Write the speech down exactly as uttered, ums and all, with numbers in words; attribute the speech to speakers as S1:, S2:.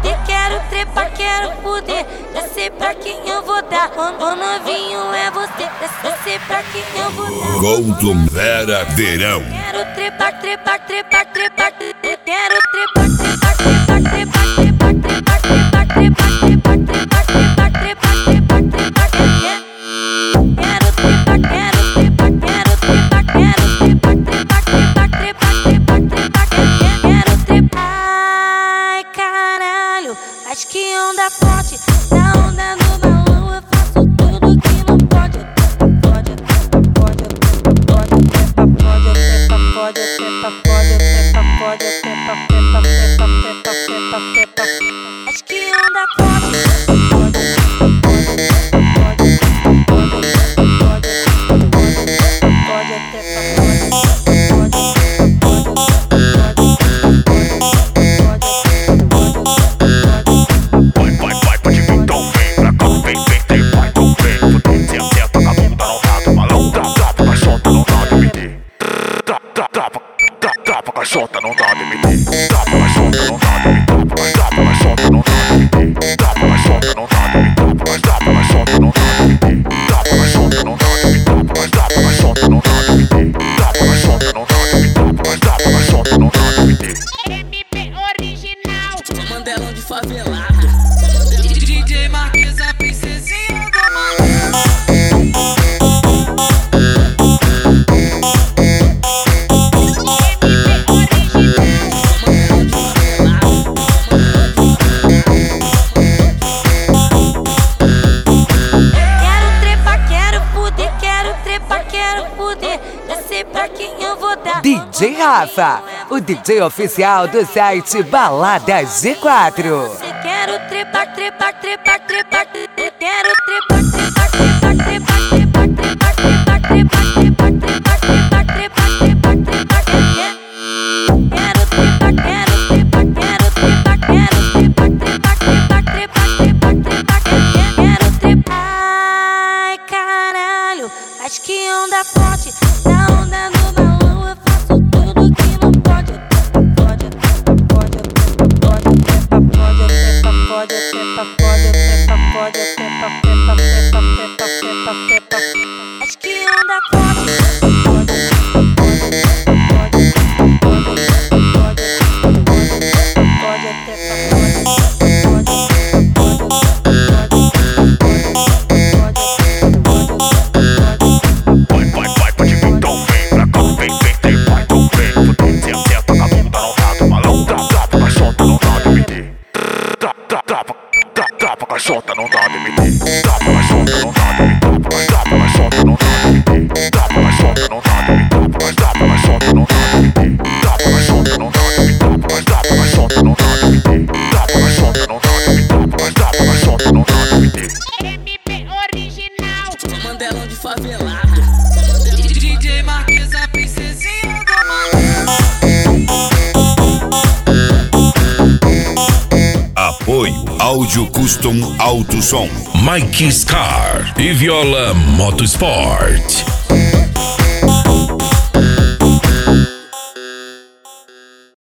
S1: fuder, quero trepar, quero fuder. Já sei pra quem eu vou dar. O novinho é você, já sei pra quem eu vou dar.
S2: Golden Vera Verão.
S1: Quero trepar, trepar, trepar, trepar. Quero trepar, trepar, trepar, trepar, trepar, trepar, trepar, trepar, trepar, trepar, trepar, trepar, trepar, trepar. Quero trepar, quero trepar, quero trepar, quero trepar, trepar, trepar, trepar, trepar, trepar, quero trepar. Ai, caralho, acho que onda forte, da onda no balão eu faço tudo que não pode. Pode, pode, pode, trepa, pode, trepa, pode, trepa, pode, trepa, pode, trepa, trepa, trepa, trepa, trepa, trepa. Acho que onda forte.
S3: Solta, não dá limite. Tapa, mas solta, não dá limite. Tapa, mas solta, não dá limite. Tapa, mas solta, não dá limite. Tapa, mas solta, não dá limite. Tapa, mas solta, não dá limite. Tapa, mas solta, não dá limite. Tapa, mas solta, não dá limite. Tapa, mas solta, não dá limite.
S1: M P original.
S4: Mandelão de favelado. D J Marques, a princesinha do Mandela.
S5: D J Rafa, o D J oficial do site Balada G quatro.
S1: Quero trepar, trepar, trepar, trepar. Quero trepar, trepar, trepar, trepar, trepar, trepar, trepar, trepar, trepar, trepar, trepar, trepar, trepar, trepar. Quero trepar, quero trepar, quero trepar, quero trepar, trepar, trepar, trepar, trepar, trepar, quero trepar. Ai, caralho, acho que onda forte, da onda no balão eu faço tudo que não pode. Pode, pode, pode, trepa, pode, trepa, pode, trepa, pode, trepa, pode, trepa, trepa, trepa, trepa, trepa, trepa. Acho que onda forte. Pode, pode, pode, pode, pode, trepa, pode, pode,
S3: Vai, vai, vai, pode vir, então vem pra cá. Vem, vem, vem, vai, então vem. Potência, senta, na bunda, não dá do balão. Tapa, mas solta, não dá limite. Tapa, tapa, tapa, mas solta, não dá limite. Tapa, mas solta, não dá limite. Tapa, mas solta, não dá limite. Tapa, mas solta, não dá limite. Tapa, mas solta, não dá limite. Tapa, mas solta, não dá limite. Tapa, mas solta, não dá limite. Tapa, mas solta, não dá limite. Tapa, mas solta, não dá limite.
S1: M P original.
S4: Mandelão de favelado. D J Marques, a princesinha do Mandela.
S2: Apoio Áudio Custom Alto Som.
S6: Mike Scar e Viola Motorsport.